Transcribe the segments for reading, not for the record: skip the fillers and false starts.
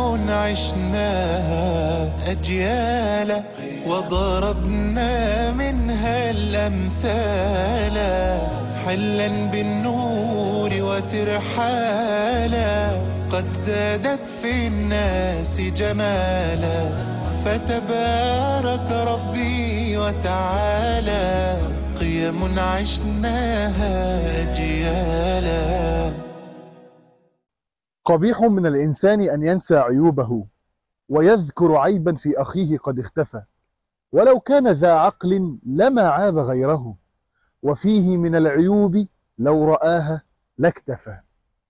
عشناها أجيالا وضربنا منها الأمثال، حلا بالنور وترحالا قد زادت في الناس جمالا، فتبارك ربي وتعالى قيم عشناها أجيالا. قبيح من الإنسان أن ينسى عيوبه ويذكر عيبا في أخيه قد اختفى، ولو كان ذا عقل لما عاب غيره، وفيه من العيوب لو رآها لاكتفى.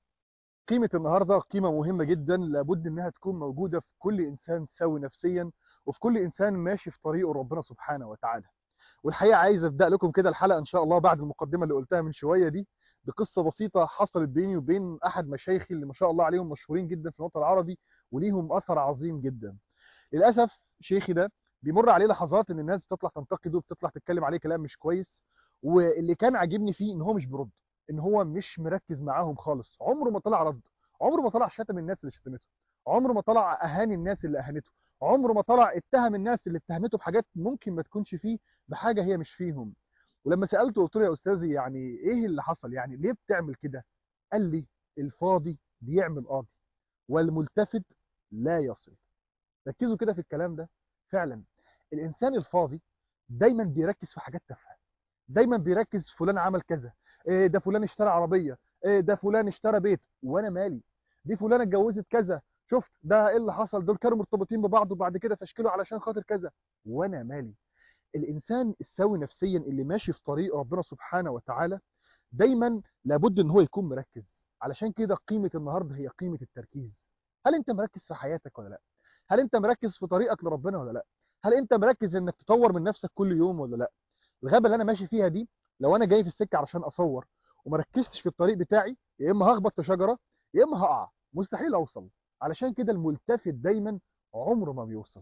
قيمة النهاردة قيمة مهمة جدا، لابد أنها تكون موجودة في كل إنسان سوي نفسيا، وفي كل إنسان ماشي في طريقه ربنا سبحانه وتعالى. والحقيقة عايز أبدأ لكم كده الحلقة إن شاء الله بعد المقدمة اللي قلتها من شوية دي بقصة بسيطة حصلت بيني وبين أحد مشايخي اللي ما شاء الله عليهم مشهورين جدا في الوطن العربي وليهم أثر عظيم جدا. للأسف شيخي ده بيمر عليه لحظات إن الناس بتطلع تنتقده، بتطلع تتكلم عليه كلام مش كويس، واللي كان عاجبني فيه إن هو مش بيرد، إن هو مش مركز معاهم خالص، عمره ما طلع رد، عمره ما طلع شتم الناس اللي شتمته، عمره ما طلع أهان الناس اللي أهانته، عمره ما طلع اتهم الناس اللي اتهمته بحاجات ممكن ما تكونش فيه، بحاجة هي مش فيهم. ولما سألته قلت له يا أستاذي يعني إيه اللي حصل، يعني ليه بتعمل كده؟ قال لي الفاضي بيعمل قاضي والملتفت لا يصل. ركزوا كده في الكلام ده. فعلا الإنسان الفاضي دايما بيركز في حاجات تافهة، دايما بيركز فلان عمل كذا، إيه ده فلان اشترى عربية، إيه ده فلان اشترى بيت، وانا مالي؟ دي فلانة اتجوزت كذا، شفت ده ايه اللي حصل، دول كانوا مرتبطين ببعض وبعد كده فشكلوا علشان خاطر كذا، وانا مالي؟ الانسان السوي نفسيا اللي ماشي في طريق ربنا سبحانه وتعالى دايما لابد ان هو يكون مركز. علشان كده قيمة النهارده هي قيمة التركيز. هل انت مركز في حياتك ولا لا؟ هل انت مركز في طريقك لربنا ولا لا؟ هل انت مركز انك تطور من نفسك كل يوم ولا لا؟ الغابه اللي انا ماشي فيها دي لو انا جاي في السكه علشان اصور وما ركزتش في الطريق بتاعي، يا اما هخبط في شجره يا اما هقع، مستحيل اوصل. علشان كده الملتفت دايما عمره ما بيوصل.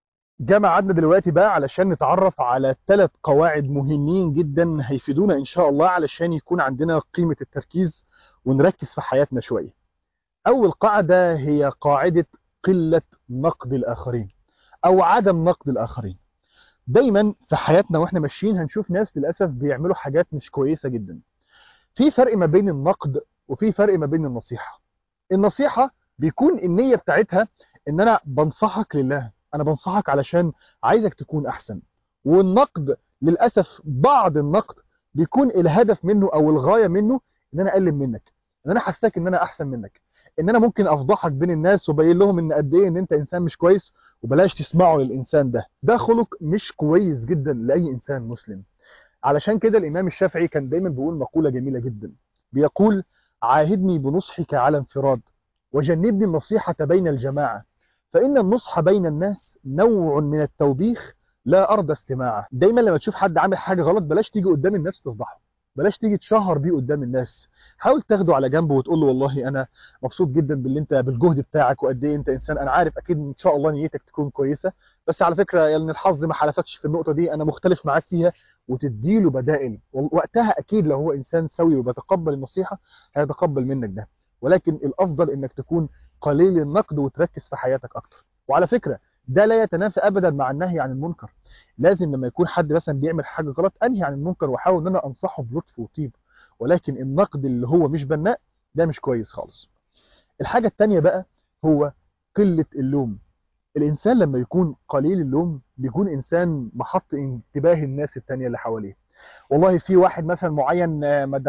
جاء ميعادنا دلوقتي بقى علشان نتعرف على 3 قواعد مهمين جدا هيفيدونا ان شاء الله علشان يكون عندنا قيمه التركيز ونركز في حياتنا شويه. اول قاعده هي قاعده قله نقد الاخرين او عدم نقد الاخرين. دايما في حياتنا واحنا ماشيين هنشوف ناس للاسف بيعملوا حاجات مش كويسه جدا. في فرق ما بين النقد وفي فرق ما بين النصيحه. النصيحه بيكون النيه بتاعتها ان انا بنصحك لله، انا بنصحك علشان عايزك تكون احسن. والنقد للاسف بعض النقد بيكون الهدف منه او الغايه منه ان انا اقلل منك، ان انا احسسك ان انا احسن منك، ان انا ممكن افضحك بين الناس وبين لهم ان قد ايه ان انت انسان مش كويس وبلاش تسمعوا للانسان ده. ده خلق مش كويس جدا لاي انسان مسلم. علشان كده الامام الشافعي كان دايما بيقول مقولة جميلة جدا، بيقول عاهدني بنصحك على انفراد وجنبني النصيحة بين الجماعة، فإن النصح بين الناس نوع من التوبيخ لا أرضى استماعه. دايما لما تشوف حد عامل حاجة غلط بلاش تيجي قدام الناس تفضحه، بلاش تيجي تشهر بيه قدام الناس. حاول تاخده على جنب وتقول له والله انا مبسوط جدا باللي انت بالجهد بتاعك وقد ايه انت انسان، انا عارف اكيد ان شاء الله نيتك تكون كويسه، بس على فكره يعني الحظ ما حالفكش في النقطه دي، انا مختلف معاك فيها، وتديله بدائل. وقتها اكيد لو هو انسان سوي وبيتقبل النصيحه هيتقبل منك ده. ولكن الافضل انك تكون قليل النقد وتركز في حياتك اكتر. وعلى فكره ده لا يتنافى ابدا مع النهي عن المنكر. لازم لما يكون حد مثلا بيعمل حاجه غلط انهي عن المنكر واحاول ان انا انصحه بلطف وطيب، ولكن النقد اللي هو مش بناء ده مش كويس خالص. الحاجه الثانيه بقى هو قله اللوم. الانسان لما يكون قليل اللوم بيكون انسان محط انتباه الناس التانية اللي حواليه. والله في واحد مثلا معين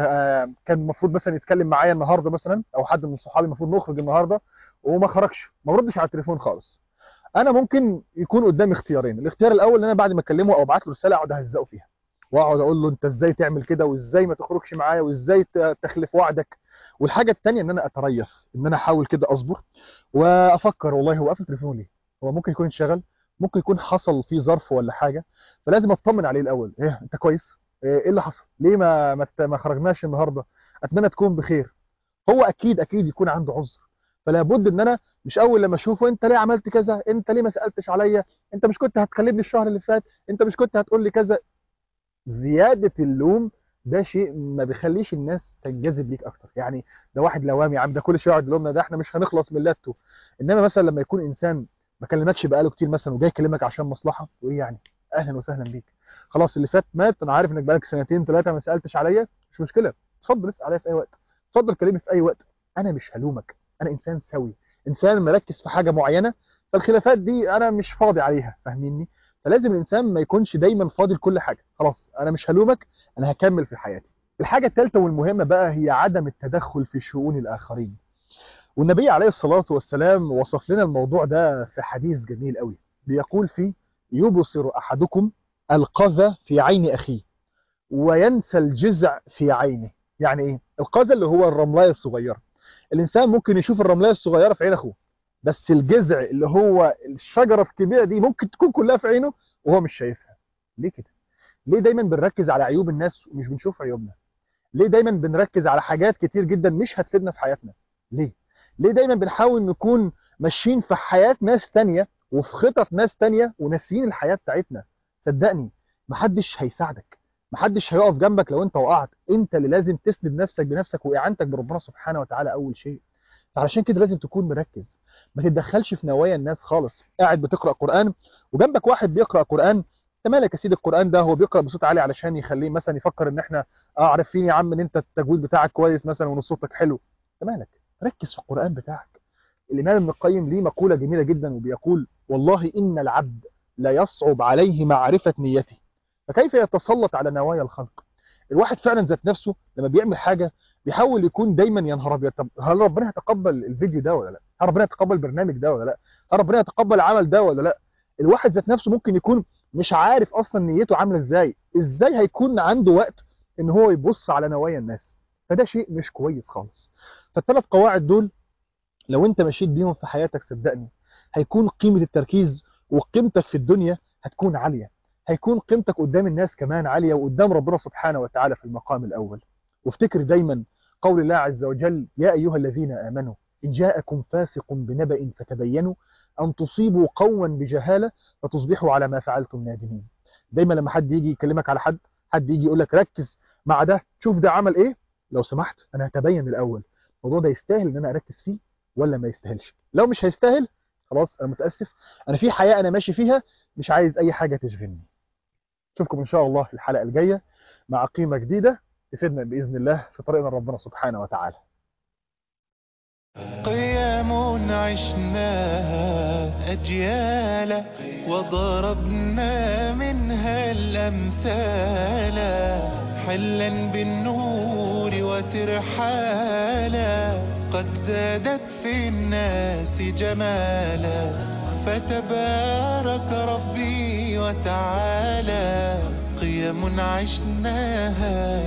كان المفروض مثلا يتكلم معايا النهارده مثلا، او حد من صحابي المفروض نخرج النهارده وما خرجش، ما ردش على التليفون خالص. انا ممكن يكون قدامي اختيارين، الاختيار الاول ان انا بعد ما اكلمه او ابعت له رساله اقعد اهزقه فيها واقعد اقول له انت ازاي تعمل كده وازاي ما تخرجش معايا وازاي تخلف وعدك. والحاجه الثانيه ان انا اتريث، ان انا احاول كده اصبر وافكر والله هو قافل تليفونه ليه، هو ممكن يكون انشغل، ممكن يكون حصل فيه ظرف ولا حاجه، فلازم اطمن عليه الاول. ايه انت كويس؟ ايه اللي حصل؟ ليه ما خرجناش النهارده؟ اتمنى تكون بخير. هو اكيد يكون عنده عذر، فلا بد ان انا مش اول لما اشوفه انت ليه عملت كذا، انت ليه ما سالتش عليا، انت مش كنت هتكلمني الشهر اللي فات، انت مش كنت هتقول لي كذا. زياده اللوم ده شيء ما بيخليش الناس تنجذب ليك اكتر. يعني ده واحد لوامي يا عم، ده كل شويه يقعد يقول لنا ده احنا مش هنخلص من لاتو. انما مثلا لما يكون انسان ما كلمكش بقاله كتير مثلا وجاي يكلمك عشان مصلحه، وايه يعني، اهلا وسهلا بيك، خلاص اللي فات مات، انا عارف انك بقالك سنتين ثلاثه ما سالتش عليا، مش مشكله، اتفضل اسال عليا في اي وقت، اتفضل كلمني في اي وقت، انا مش هلومك، انا انسان سوي، انسان مركز في حاجه معينه، فالخلافات دي انا مش فاضي عليها، فاهميني؟ فلازم الانسان ما يكونش دايما فاضي لكل حاجه. خلاص انا مش هلومك، انا هكمل في حياتي. الحاجه الثالثه والمهمه بقى هي عدم التدخل في شؤون الاخرين. والنبي عليه الصلاه والسلام وصف لنا الموضوع ده في حديث جميل قوي، بيقول فيه: يبصر احدكم القذى في عين اخيه وينسى الجزع في عينه. يعني ايه القذى؟ اللي هو الرملايه الصغيره. الانسان ممكن يشوف الرملايه الصغيره في عين اخوه، بس الجذع اللي هو الشجره الكبيره دي ممكن تكون كلها في عينه وهو مش شايفها. ليه كده؟ ليه دايما بنركز على عيوب الناس ومش بنشوف عيوبنا؟ ليه دايما بنركز على حاجات كتير جدا مش هتفيدنا في حياتنا؟ ليه؟ ليه دايما بنحاول نكون ماشيين في حياة ناس تانية وفي خطط ناس تانية وناسيين الحياة بتاعتنا؟ صدقني محدش هيساعدك، محدش هيقف جنبك لو انت وقعت، انت اللي لازم تسند نفسك بنفسك، واعانتك بربنا سبحانه وتعالى اول شيء. فعلشان كده لازم تكون مركز، ما تتدخلش في نوايا الناس خالص. قاعد بتقرأ قرآن وجنبك واحد بيقرأ قرآن، انت مالك يا سيدي؟ القرآن ده هو بيقرأ بصوت عالي علشان يخليه مثلا يفكر ان احنا عارفين يا عم ان انت التجويد بتاعك كويس مثلا وان صوتك حلو. انت مالك؟ ركز في القرآن بتاعك. الإمام ابن القيم ليه مقولة جميلة جدا وبيقول: والله إن العبد لا يصعب عليه معرفة نيته فكيف يتسلط على نوايا الخلق. الواحد فعلا ذات نفسه لما بيعمل حاجة بيحاول يكون دايما يا نهار ابيض، طب هل ربنا هيتقبل الفيديو ده ولا لا؟ هل ربنا هيتقبل البرنامج ده ولا لا؟ هل ربنا هيتقبل العمل ده ولا لا؟ الواحد ذات نفسه ممكن يكون مش عارف اصلا نيته عامله ازاي هيكون عنده وقت ان هو يبص على نوايا الناس؟ فده شيء مش كويس خالص. فالثلاث قواعد دول لو انت مشيت بيهم في حياتك صدقني هيكون قيمة التركيز وقيمتك في الدنيا هتكون عالية، هيكون قيمتك قدام الناس كمان عالية وقدام ربنا سبحانه وتعالى في المقام الأول. وافتكر دايما قول الله عز وجل: يا أيها الذين آمنوا إن جاءكم فاسق بنبأ فتبينوا أن تصيبوا قوما بجهالة فتصبحوا على ما فعلتم نادمين. دايما لما حد يجي يكلمك على حد يجي يقول لك ركز مع ده، شوف ده عمل ايه، لو سمحت انا هتبين الاول الموضوع ده يستاهل ان انا اركز فيه ولا ما يستاهلش. لو مش هيستاهل خلاص انا متاسف، انا في حياه انا ماشي فيها، مش عايز اي حاجه تشغلني. اشوفكم ان شاء الله في الحلقه الجايه مع قيمه جديده تفيدنا باذن الله في طريقنا لربنا سبحانه وتعالى. قيام عشناها أجيالا وضربنا منها الأمثال، حلا بالنور وترحالا قد زادت في الناس جمالا، فتبارك ربي وتعالى قيم عشناها